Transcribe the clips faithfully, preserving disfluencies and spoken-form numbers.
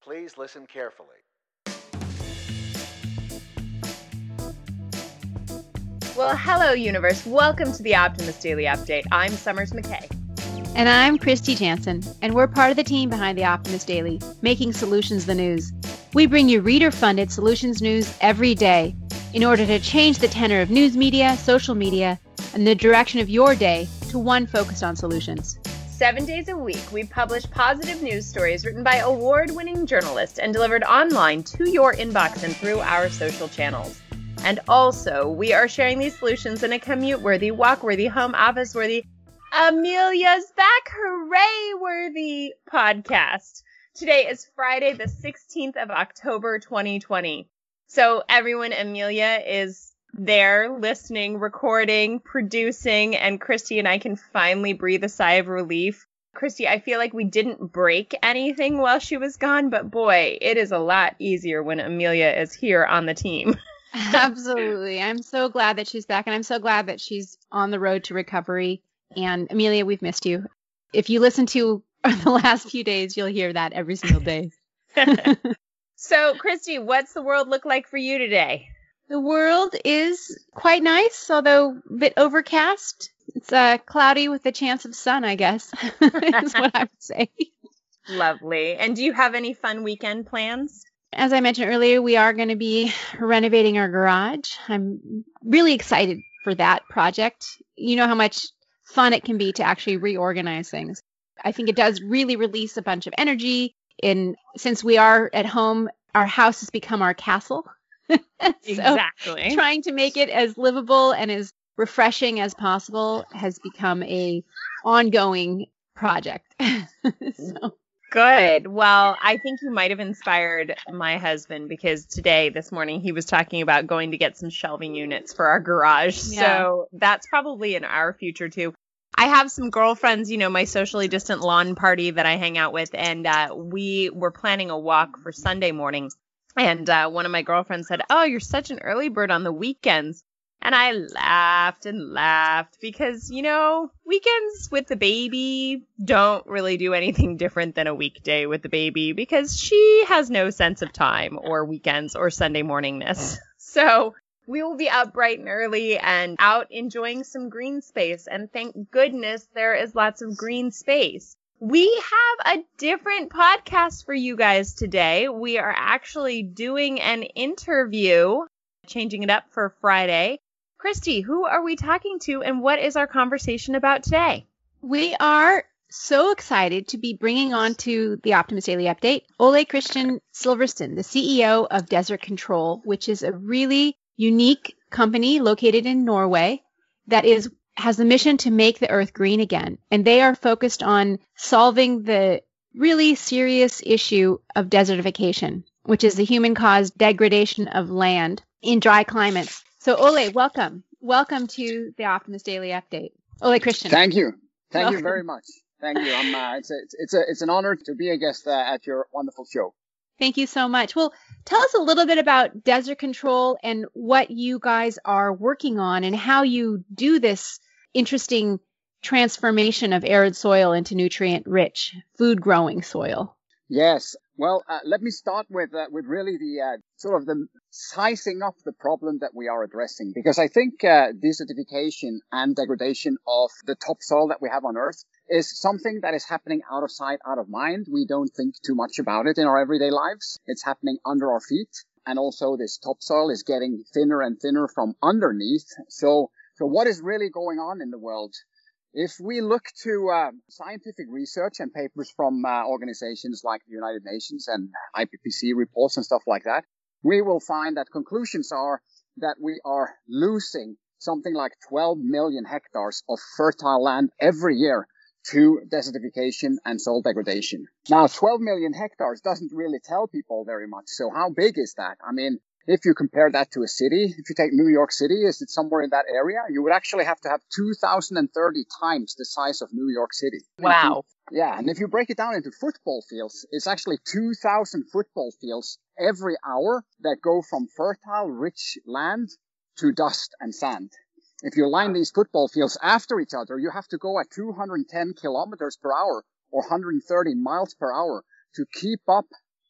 Please listen carefully. Well, hello, universe. Welcome to the Optimist Daily Update. I'm Summers McKay. And I'm Christy Jansen, and we're part of the team behind the Optimist Daily, making solutions the news. We bring you reader-funded solutions news every day in order to change the tenor of news media, social media, and the direction of your day to one focused on solutions. Seven days a week, we publish positive news stories written by award-winning journalists and delivered online to your inbox and through our social channels. And also, we are sharing these solutions in a commute-worthy, walk-worthy, home office-worthy, Amelia's back, hooray-worthy podcast. Today is Friday, the sixteenth of October, twenty twenty. So everyone, Amelia is there listening, recording, producing, and Christy and I can finally breathe a sigh of relief. Christy, I feel like we didn't break anything while she was gone, but boy, it is a lot easier when Amelia is here on the team. Absolutely. I'm so glad that she's back, and I'm so glad that she's on the road to recovery. And Amelia, we've missed you. If you listen to the last few days, you'll hear that every single day. So, Christy, what's the world look like for you today? The world is quite nice, although a bit overcast. It's uh, cloudy with a chance of sun, I guess, is what I would say. Lovely. And do you have any fun weekend plans? As I mentioned earlier, we are going to be renovating our garage. I'm really excited for that project. You know how much fun it can be to actually reorganize things. I think it does really release a bunch of energy. And since we are at home, our house has become our castle. So exactly. Trying to make it as livable and as refreshing as possible has become a ongoing project. So. Good. Well, I think you might have inspired my husband because today, this morning, he was talking about going to get some shelving units for our garage. Yeah. So that's probably in our future too. I have some girlfriends, you know, my socially distant lawn party that I hang out with, and uh, we were planning a walk for Sunday morning. And uh, one of my girlfriends said, "Oh, you're such an early bird on the weekends." And I laughed and laughed because, you know, weekends with the baby don't really do anything different than a weekday with the baby because she has no sense of time or weekends or Sunday morningness. So we will be up bright and early and out enjoying some green space. And thank goodness there is lots of green space. We have a different podcast for you guys today. We are actually doing an interview, changing it up for Friday. Christy, who are we talking to and what is our conversation about today? We are so excited to be bringing on to the Optimist Daily Update Ole Christian Silversten, the C E O of Desert Control, which is a really unique company located in Norway that is has the mission to make the earth green again. And they are focused on solving the really serious issue of desertification, which is the human-caused degradation of land in dry climates. So Ole, welcome. Welcome to the Optimist Daily Update. Ole Christian. Thank you. Thank welcome. you very much. Thank you. I'm, uh, it's, a, it's, a, it's an honor to be a guest uh, at your wonderful show. Thank you so much. Well, tell us a little bit about Desert Control and what you guys are working on and how you do this interesting transformation of arid soil into nutrient-rich, food-growing soil. Yes. Well, uh, let me start with uh, with really the uh, sort of the sizing up the problem that we are addressing, because I think uh, desertification and degradation of the topsoil that we have on Earth is something that is happening out of sight, out of mind. We don't think too much about it in our everyday lives. It's happening under our feet, and also this topsoil is getting thinner and thinner from underneath. So, so what is really going on in the world? If we look to uh, scientific research and papers from uh, organizations like the United Nations and I P C C reports and stuff like that, we will find that conclusions are that we are losing something like twelve million hectares of fertile land every year to desertification and soil degradation. Now, twelve million hectares doesn't really tell people very much. So how big is that? I mean, if you compare that to a city, if you take New York City, is it somewhere in that area? You would actually have to have two thousand thirty times the size of New York City. Wow. Yeah, and if you break it down into football fields, it's actually two thousand football fields every hour that go from fertile, rich land to dust and sand. If you line these football fields after each other, you have to go at two hundred ten kilometers per hour or one hundred thirty miles per hour to keep up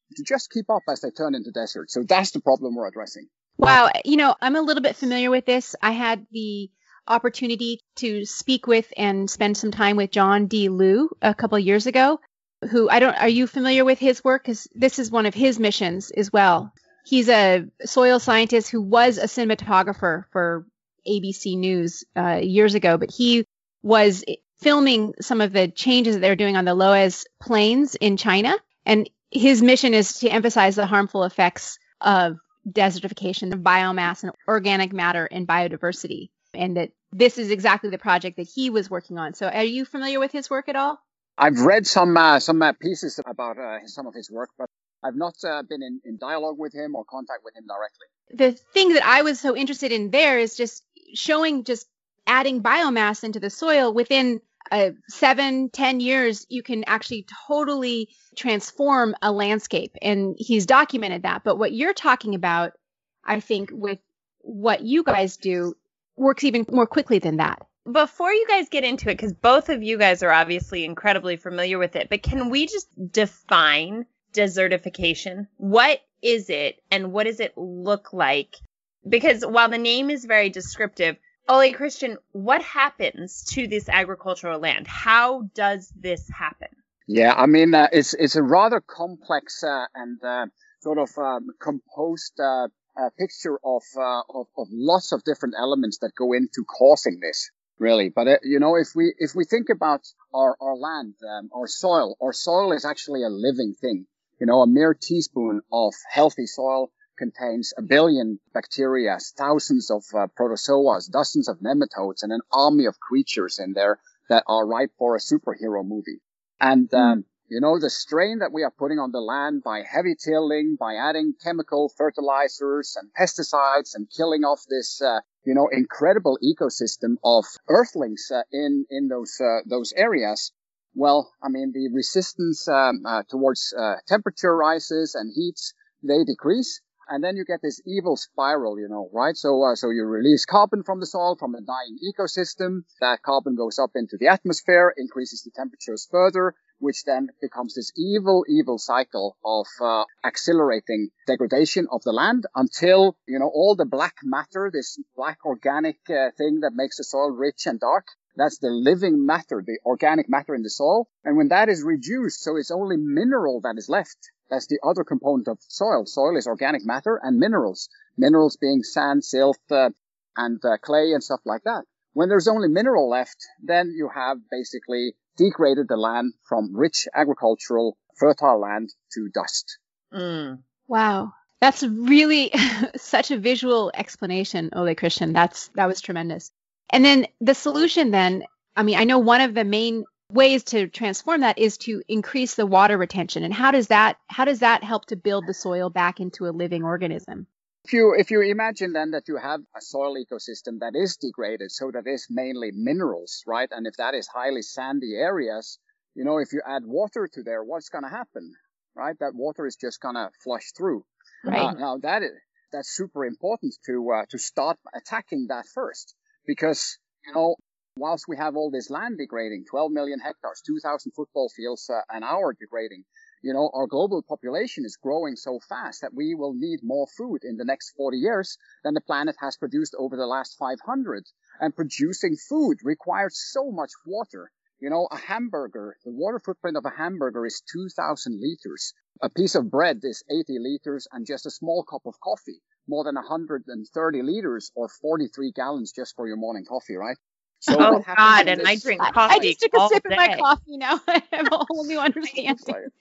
to just keep up as they turn into deserts. So that's the problem we're addressing. Wow. You know, I'm a little bit familiar with this. I had the opportunity to speak with and spend some time with John D. Liu a couple of years ago, who I don't, are you familiar with his work? Because this is one of his missions as well. He's a soil scientist who was a cinematographer for A B C News uh, years ago, but he was filming some of the changes that they're doing on the Loess Plains in China. And his mission is to emphasize the harmful effects of desertification, of biomass and organic matter and biodiversity. And that this is exactly the project that he was working on. So are you familiar with his work at all? I've read some uh, some uh, pieces about uh, some of his work, but I've not uh, been in, in dialogue with him or contact with him directly. The thing that I was so interested in there is just showing just adding biomass into the soil within uh, seven, ten years, you can actually totally transform a landscape. And he's documented that. But what you're talking about, I think, with what you guys do works even more quickly than that. Before you guys get into it, because both of you guys are obviously incredibly familiar with it, but can we just define desertification? What is it and what does it look like? Because while the name is very descriptive, Ole Christian, what happens to this agricultural land? How does this happen? Yeah, I mean, uh, it's it's a rather complex uh, and uh, sort of um, composed uh, uh, picture of, uh, of of lots of different elements that go into causing this, really. But uh, you know, if we if we think about our our land, um, our soil, our soil is actually a living thing. You know, a mere teaspoon of healthy soil contains a billion bacteria, thousands of uh, protozoas, dozens of nematodes, and an army of creatures in there that are ripe for a superhero movie. And, um, mm. you know, the strain that we are putting on the land by heavy tilling, by adding chemical fertilizers and pesticides and killing off this, uh, you know, incredible ecosystem of earthlings uh, in, in those, uh, those areas. Well, I mean, the resistance um, uh, towards uh, temperature rises and heats, they decrease. And then you get this evil spiral, you know, right? So, uh, so you release carbon from the soil, from a dying ecosystem. That carbon goes up into the atmosphere, increases the temperatures further, which then becomes this evil, evil cycle of uh, accelerating degradation of the land until, you know, all the black matter, this black organic uh, thing that makes the soil rich and dark, that's the living matter, the organic matter in the soil. And when that is reduced, so it's only mineral that is left. That's the other component of soil. Soil is organic matter and minerals. Minerals being sand, silt, uh, and uh, clay and stuff like that. When there's only mineral left, then you have basically degraded the land from rich agricultural, fertile land to dust. Mm. Wow. That's really such a visual explanation, Ole Christian. That's, that was tremendous. And then the solution then, I mean, I know one of the main ways to transform that is to increase the water retention. And how does that, how does that help to build the soil back into a living organism? If you, if you imagine then that you have a soil ecosystem that is degraded, so that is mainly minerals, right? And if that is highly sandy areas, you know, if you add water to there, what's going to happen, right? That water is just going to flush through. Right. Uh, now that is, that's super important to, uh, to start attacking that first, because, you know, whilst we have all this land degrading, twelve million hectares, two thousand football fields uh, an hour degrading, you know, our global population is growing so fast that we will need more food in the next forty years than the planet has produced over the last five hundred. And producing food requires so much water. You know, a hamburger, the water footprint of a hamburger is two thousand liters. A piece of bread is eighty liters, and just a small cup of coffee, more than one hundred thirty liters or forty-three gallons just for your morning coffee, right? So oh God, and I drink coffee. I just took a sip day. of my coffee now. I have a whole new understanding.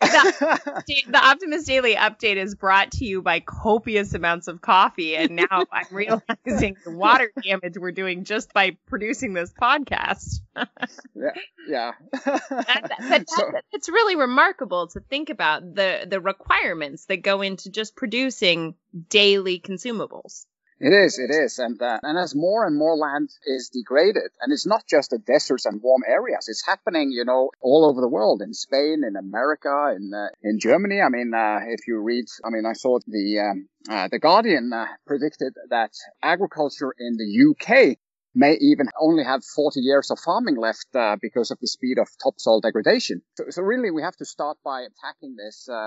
the, the Optimist Daily Update is brought to you by copious amounts of coffee, and now I'm realizing the water damage we're doing just by producing this podcast. yeah, yeah. that, but so, that, it's really remarkable to think about the the requirements that go into just producing daily consumables. It is, it is. And, uh, and as more and more land is degraded, and it's not just the deserts and warm areas, it's happening, you know, all over the world, in Spain, in America, in, uh, in Germany. I mean, uh, if you read, I mean, I saw the, um, uh, the Guardian uh, predicted that agriculture in the U K may even only have forty years of farming left, uh, because of the speed of topsoil degradation. So, so really we have to start by attacking this, uh,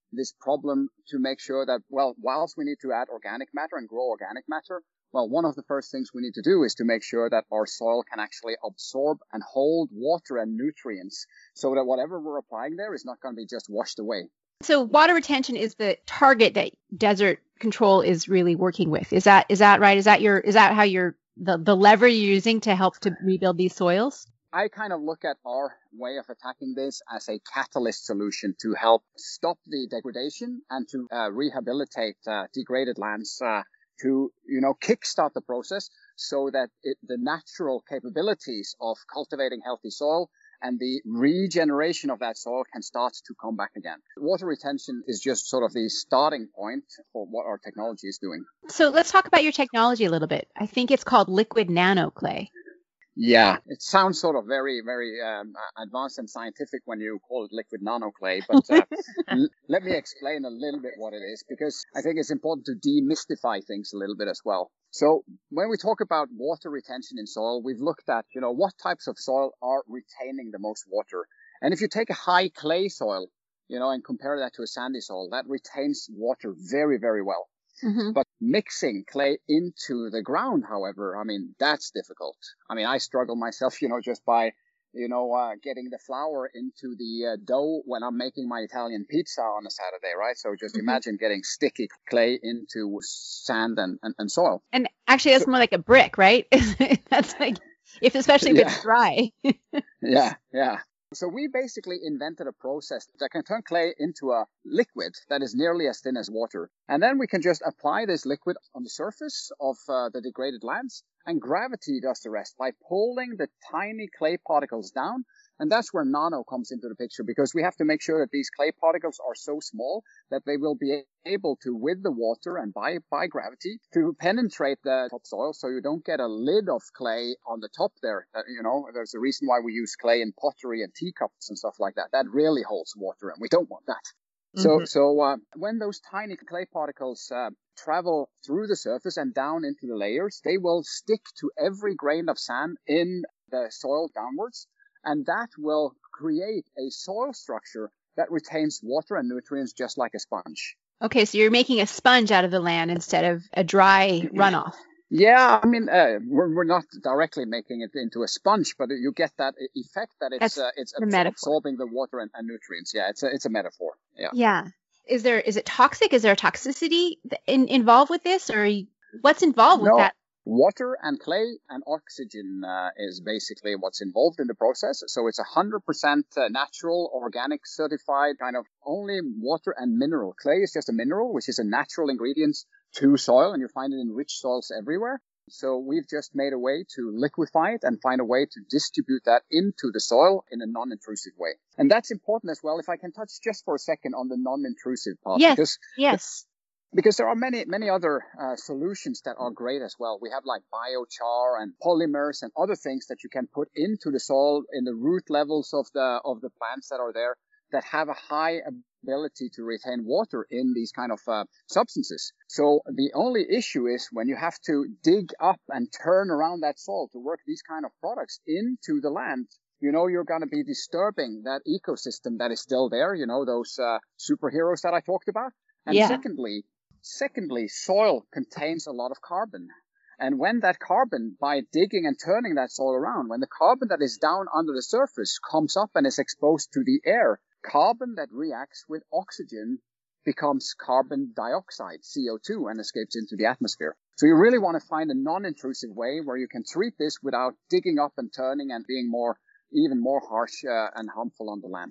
this problem to make sure that, well, whilst we need to add organic matter and grow organic matter, well, one of the first things we need to do is to make sure that our soil can actually absorb and hold water and nutrients so that whatever we're applying there is not going to be just washed away. So water retention is the target that Desert Control is really working with. Is that is that right? Is that your is that how you're the, the lever you're using to help to rebuild these soils? I kind of look at our way of attacking this as a catalyst solution to help stop the degradation and to uh, rehabilitate uh, degraded lands, uh, to, you know, kickstart the process so that it, the natural capabilities of cultivating healthy soil and the regeneration of that soil can start to come back again. Water retention is just sort of the starting point for what our technology is doing. So let's talk about your technology a little bit. I think it's called liquid nano clay. Yeah, it sounds sort of very, very um, advanced and scientific when you call it liquid nanoclay, but uh, l- let me explain a little bit what it is, because I think it's important to demystify things a little bit as well. So when we talk about water retention in soil, we've looked at, you know, what types of soil are retaining the most water. And if you take a high clay soil, you know, and compare that to a sandy soil, that retains water very, very well. Mm-hmm. But mixing clay into the ground, however, I mean, that's difficult. I mean, I struggle myself, you know, just by, you know, uh, getting the flour into the uh, dough when I'm making my Italian pizza on a Saturday, right? So just mm-hmm. imagine getting sticky clay into sand and, and, and soil. And actually, that's so, more like a brick, right? That's like, if especially if yeah. it's dry. yeah, yeah. So we basically invented a process that can turn clay into a liquid that is nearly as thin as water. And then we can just apply this liquid on the surface of uh, the degraded lands, and gravity does the rest by pulling the tiny clay particles down. And that's where nano comes into the picture, because we have to make sure that these clay particles are so small that they will be able to, with the water and by, by gravity, to penetrate the topsoil, so you don't get a lid of clay on the top there. Uh, you know, there's a reason why we use clay in pottery and teacups and stuff like that. That really holds water, and we don't want that. Mm-hmm. So, so uh, when those tiny clay particles uh, travel through the surface and down into the layers, they will stick to every grain of sand in the soil downwards. And that will create a soil structure that retains water and nutrients just like a sponge. Okay, so you're making a sponge out of the land instead of a dry runoff. Yeah, I mean, uh, we're, we're not directly making it into a sponge, but you get that effect that it's uh, it's absor- absorbing the water and, and nutrients. Yeah, it's a, it's a metaphor. Yeah. Yeah. Is there is it toxic? Is there a toxicity in, involved with this, or what's involved with no. that? Water and clay and oxygen uh, is basically what's involved in the process. So it's one hundred percent natural, organic, certified, kind of only water and mineral. Clay is just a mineral, which is a natural ingredient to soil, and you find it in rich soils everywhere. So we've just made a way to liquefy it and find a way to distribute that into the soil in a non-intrusive way. And that's important as well. If I can touch just for a second on the non-intrusive part. Yes, because yes. Because there are many, many other uh, solutions that are great as well. We have like biochar and polymers and other things that you can put into the soil in the root levels of the of the plants that are there that have a high ability to retain water in these kind of uh, substances. So the only issue is when you have to dig up and turn around that soil to work these kind of products into the land, you know, you're going to be disturbing that ecosystem that is still there, you know, those uh, superheroes that I talked about. And yeah. secondly, Secondly, soil contains a lot of carbon. And when that carbon, by digging and turning that soil around, when the carbon that is down under the surface comes up and is exposed to the air, carbon that reacts with oxygen becomes carbon dioxide, C O two, and escapes into the atmosphere. So you really want to find a non-intrusive way where you can treat this without digging up and turning and being more, even more harsh uh, and harmful on the land.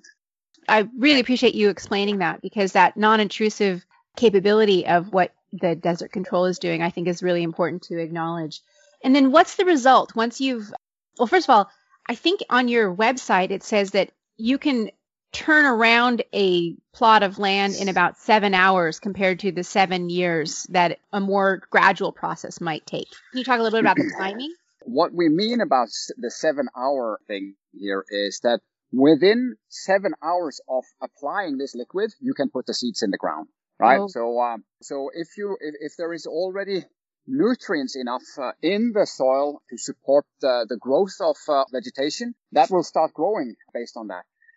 I really appreciate you explaining that, because that non-intrusive capability of what the Desert Control is doing, I think, is really important to acknowledge. And then what's the result once you've, well, first of all, I think on your website it says that you can turn around a plot of land in about seven hours compared to the seven years that a more gradual process might take. Can you talk a little bit about the timing? What we mean about the seven hour thing here is that within seven hours of applying this liquid, you can put the seeds in the ground. Right. Oh. So, um, so if you, if, if there is already nutrients enough uh, in the soil to support uh, the growth of uh, vegetation, that will start growing based on that.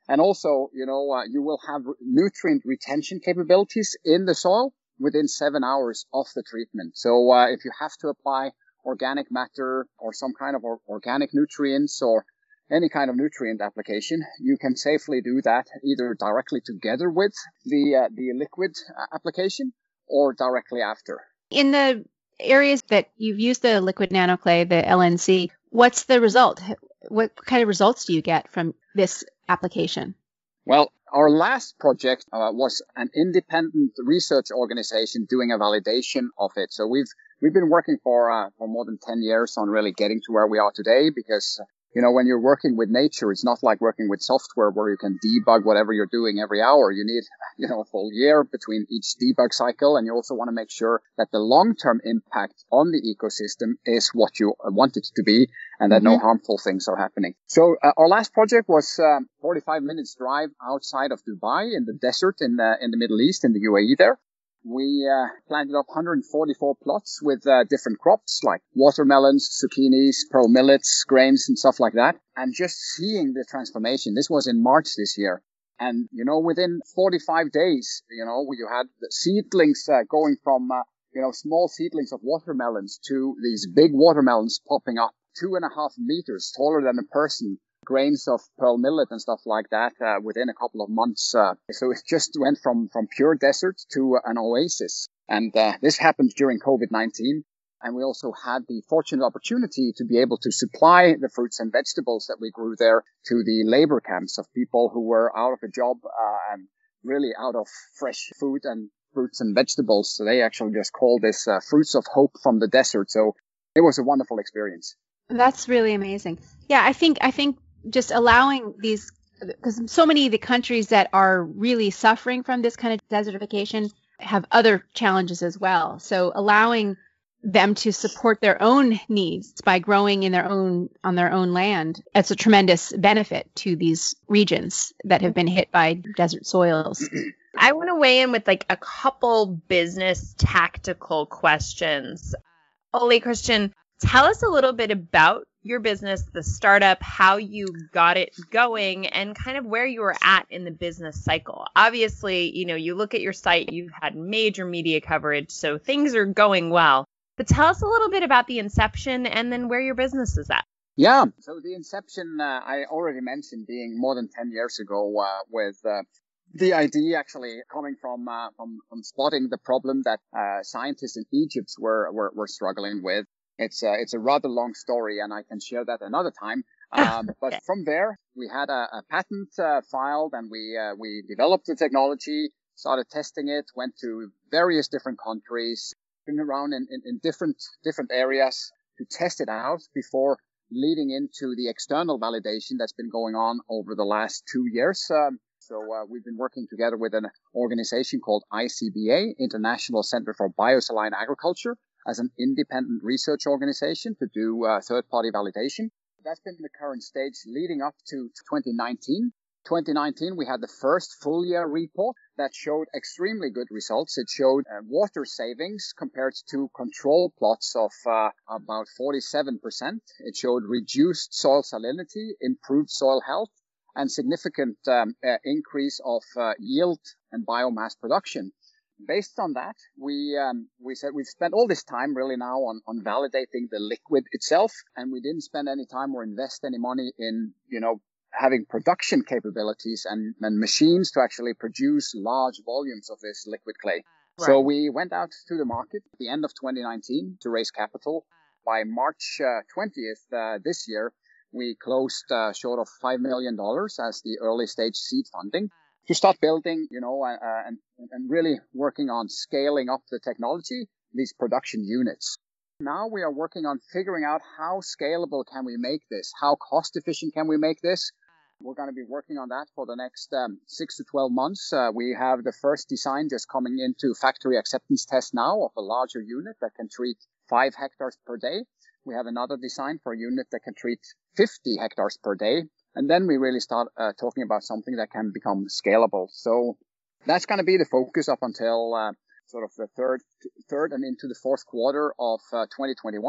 And also, you know, uh, you will have nutrient retention capabilities in the soil within seven hours of the treatment. So uh, if you have to apply organic matter or some kind of or- organic nutrients or any kind of nutrient application, you can safely do that either directly together with the uh, the liquid application or directly after. In the areas that you've used the liquid nanoclay, the L N C, what's the result? What kind of results do you get from this application? Well, our last project uh, was an independent research organization doing a validation of it. So we've we've been working for uh, for more than ten years on really getting to where we are today, because you know, when you're working with nature, it's not like working with software where you can debug whatever you're doing every hour. You need, you know, a full year between each debug cycle. And you also want to make sure that the long-term impact on the ecosystem is what you want it to be and that mm-hmm. no harmful things are happening. So uh, our last project was um, forty-five minutes drive outside of Dubai in the desert in the, in the Middle East, in the U A E there. We uh, planted up one hundred forty-four plots with uh, different crops like watermelons, zucchinis, pearl millets, grains, and stuff like that. And just seeing the transformation, this was in March this year. And, you know, within forty-five days, you know, you had the seedlings uh, going from, uh, you know, small seedlings of watermelons to these big watermelons popping up two and a half meters taller than a person. Grains of pearl millet and stuff like that uh, within a couple of months. Uh, so it just went from, from pure desert to an oasis. And uh, this happened during covid nineteen. And we also had the fortunate opportunity to be able to supply the fruits and vegetables that we grew there to the labor camps of people who were out of a job uh, and really out of fresh food and fruits and vegetables. So they actually just called this uh, fruits of hope from the desert. So it was a wonderful experience. That's really amazing. Yeah, I think I think just allowing these, because so many of the countries that are really suffering from this kind of desertification have other challenges as well. So allowing them to support their own needs by growing in their own on their own land, it's a tremendous benefit to these regions that have been hit by desert soils. I want to weigh in with like a couple business tactical questions. Ole Christian, tell us a little bit about your business, the startup, how you got it going, and kind of where you were at in the business cycle. Obviously, you know, you look at your site, you've had major media coverage, so things are going well. But tell us a little bit about the inception and then where your business is at. Yeah, so the inception, uh, I already mentioned being more than ten years ago uh, with uh, the idea actually coming from, uh, from from spotting the problem that uh, scientists in Egypt were, were, were struggling with. It's a, it's a rather long story, and I can share that another time. Um, but okay. From there, we had a, a patent uh, filed, and we uh, we developed the technology, started testing it, went to various different countries, been around in, in, in different different areas to test it out before leading into the external validation that's been going on over the last two years. Um, so uh, we've been working together with an organization called I C B A, International Center for Biosaline Agriculture, as an independent research organization to do uh, third-party validation. That's been the current stage leading up to twenty nineteen. twenty nineteen, we had the first full year report that showed extremely good results. It showed uh, water savings compared to control plots of uh, about forty-seven percent. It showed reduced soil salinity, improved soil health, and significant um, uh, increase of uh, yield and biomass production. Based on that, we um, we said we've spent all this time really now on, on validating the liquid itself, and we didn't spend any time or invest any money in, you know, having production capabilities and, and machines to actually produce large volumes of this liquid clay. Right. So we went out to the market at the end of twenty nineteen to raise capital. By March uh, twentieth uh, this year, we closed uh, short of five million dollars as the early stage seed funding to start building, you know, uh, and, and really working on scaling up the technology, these production units. Now we are working on figuring out how scalable can we make this? How cost efficient can we make this? We're going to be working on that for the next um, six to twelve months. Uh, we have the first design just coming into factory acceptance test now of a larger unit that can treat five hectares per day. We have another design for a unit that can treat fifty hectares per day. And then we really start uh, talking about something that can become scalable. So that's going to be the focus up until uh, sort of the third, third and into the fourth quarter of uh, twenty twenty-one.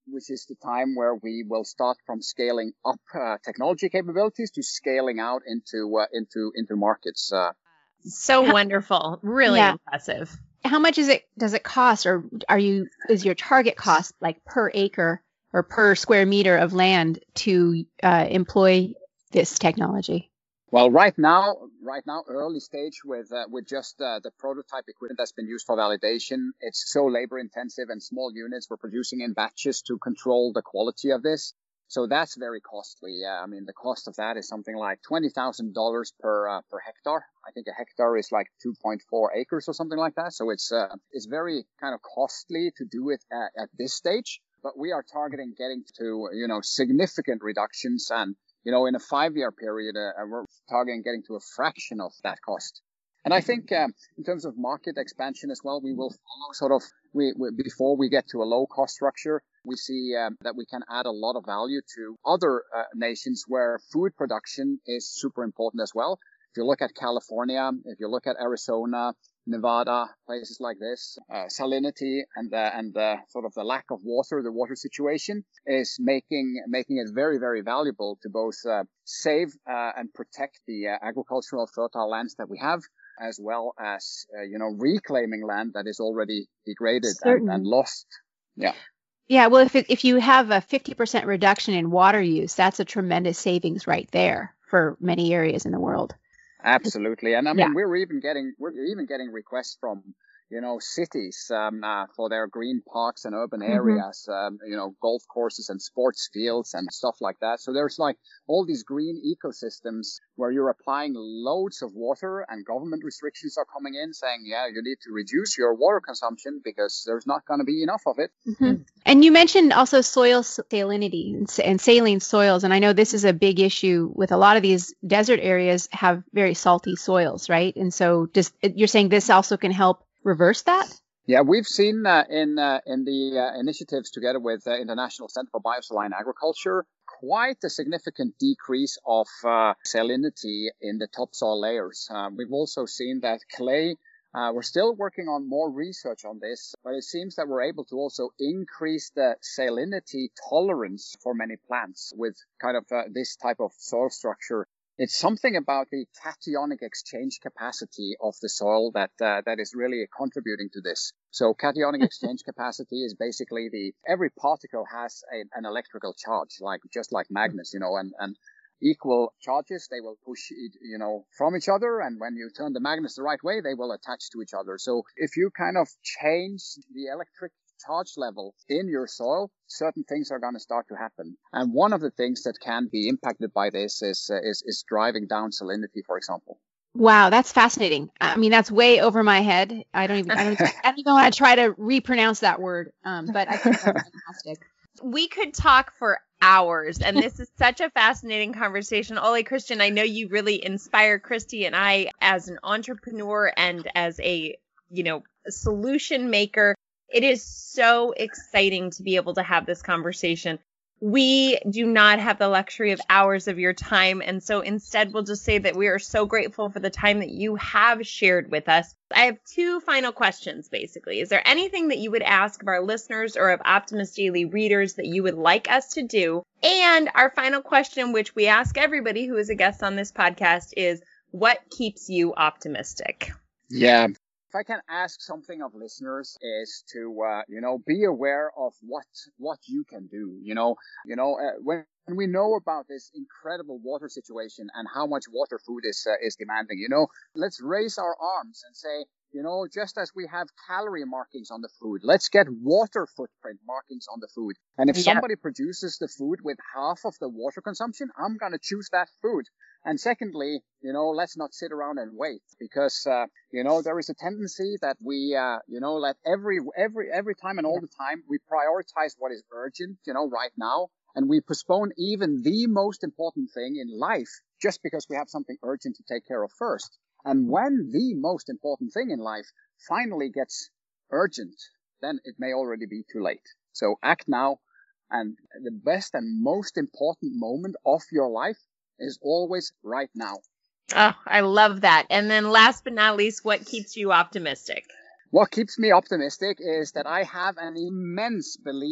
which is the time where we will start from scaling up uh, technology capabilities to scaling out into uh, into into markets. Uh, so wonderful, really yeah. impressive. How much is it? Does it cost, or are you? Is your target cost like per acre or per square meter of land to uh, employ this technology? Well, right now, right now, early stage with uh, with just uh, the prototype equipment that's been used for validation. It's so labor intensive and small units. We're producing in batches to control the quality of this. So that's very costly. Yeah, I mean, the cost of that is something like twenty thousand dollars per uh, per hectare. I think a hectare is like two point four acres or something like that. So it's uh, it's very kind of costly to do it at, at this stage. But we are targeting getting to, you know, significant reductions. And, you know, in a five-year period, uh, we're targeting getting to a fraction of that cost. And I think um, in terms of market expansion as well, we will follow sort of, we, we before we get to a low-cost structure, we see um, that we can add a lot of value to other uh, nations where food production is super important as well. If you look at California, if you look at Arizona, Nevada, places like this, uh, salinity and uh, and uh, sort of the lack of water, the water situation is making making it very, very valuable to both uh, save uh, and protect the uh, agricultural fertile lands that we have, as well as, uh, you know, reclaiming land that is already degraded and, and lost. Yeah. Yeah. Well, if it, if you have a fifty percent reduction in water use, that's a tremendous savings right there for many areas in the world. Absolutely. And I mean, yeah. we're even getting, we're even getting requests from, you know, cities, um, uh, for their green parks and urban areas, mm-hmm. um, you know, golf courses and sports fields and stuff like that. So there's like all these green ecosystems where you're applying loads of water and government restrictions are coming in saying, yeah, you need to reduce your water consumption because there's not going to be enough of it. Mm-hmm. And you mentioned also soil salinity and saline soils. And I know this is a big issue with a lot of these desert areas have very salty soils, right? And so just you're saying this also can help reverse that? Yeah, we've seen uh, in uh, in the uh, initiatives together with the uh, International Center for Biosaline Agriculture, quite a significant decrease of uh, salinity in the topsoil layers. Uh, we've also seen that clay, uh, we're still working on more research on this, but it seems that we're able to also increase the salinity tolerance for many plants with kind of uh, this type of soil structure. It's something about the cationic exchange capacity of the soil that uh, that is really contributing to this. So cationic exchange capacity is basically the every particle has a, an electrical charge, like just like magnets, you know, and, and equal charges, they will push it, you know, from each other. And when you turn the magnets the right way, they will attach to each other. So if you kind of change the electric charge level in your soil, certain things are going to start to happen. And one of the things that can be impacted by this is uh, is, is driving down salinity, for example. Wow, that's fascinating. I mean, that's way over my head. I don't even I don't, I don't even want to try to repronounce that word. Um, but I think that's fantastic. We could talk for hours, and this is such a fascinating conversation. Ole Kristian, I know you really inspire Christy and I as an entrepreneur and as a, you know, a solution maker. It is so exciting to be able to have this conversation. We do not have the luxury of hours of your time. And so instead, we'll just say that we are so grateful for the time that you have shared with us. I have two final questions, basically. Is there anything that you would ask of our listeners or of Optimist Daily readers that you would like us to do? And our final question, which we ask everybody who is a guest on this podcast, is what keeps you optimistic? Yeah. If I can ask something of listeners is to, uh, you know, be aware of what, what you can do. You know, you know, uh, when we know about this incredible water situation and how much water food is, uh, is demanding, you know, let's raise our arms and say, you know, just as we have calorie markings on the food, let's get water footprint markings on the food. And if yep. somebody produces the food with half of the water consumption, I'm going to choose that food. And secondly, you know, let's not sit around and wait because, uh, you know, there is a tendency that we, uh, you know, let every, every, every time and all the time we prioritize what is urgent, you know, right now. And we postpone even the most important thing in life just because we have something urgent to take care of first. And when the most important thing in life finally gets urgent, then it may already be too late. So act now. And the best and most important moment of your life is always right now. Oh, I love that. And then last but not least, what keeps you optimistic? What keeps me optimistic is that I have an immense belief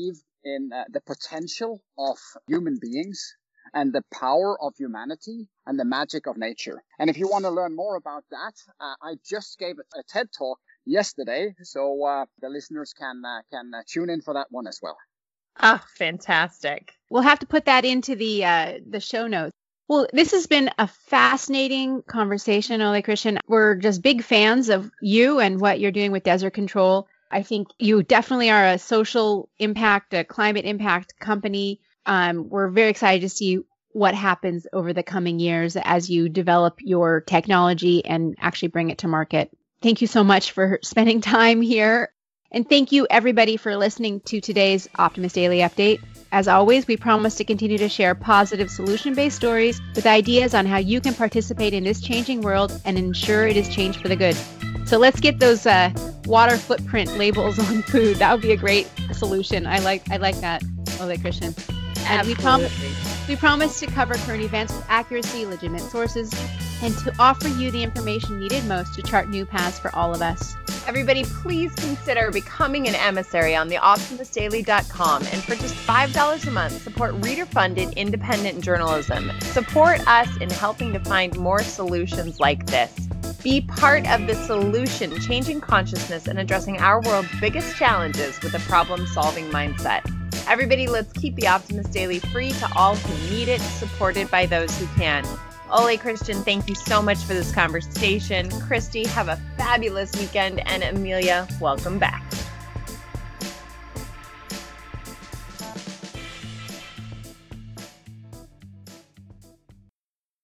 in uh, the potential of human beings and the power of humanity and the magic of nature. And if you want to learn more about that, uh, I just gave a TED Talk yesterday, so uh, the listeners can uh, can uh, tune in for that one as well. Oh, fantastic. We'll have to put that into the uh, the show notes. Well, this has been a fascinating conversation, Ole Christian. We're just big fans of you and what you're doing with Desert Control. I think you definitely are a social impact, a climate impact company. Um, we're very excited to see what happens over the coming years as you develop your technology and actually bring it to market. Thank you so much for spending time here. And thank you, everybody, for listening to today's Optimist Daily Update. As always, we promise to continue to share positive solution-based stories with ideas on how you can participate in this changing world and ensure it is changed for the good. So let's get those uh, water footprint labels on food. That would be a great solution. I like I like that, Ole Christian. And we promise, we promise to cover current events with accuracy, legitimate sources, and to offer you the information needed most to chart new paths for all of us. Everybody, please consider becoming an emissary on the optimist daily dot com, and for just five dollars a month, support reader-funded independent journalism. Support us in helping to find more solutions like this. Be part of the solution, changing consciousness and addressing our world's biggest challenges with a problem-solving mindset. Everybody, let's keep the Optimist Daily free to all who need it, supported by those who can. Ole Christian, thank you so much for this conversation. Christy, have a fabulous weekend. And Amelia, welcome back.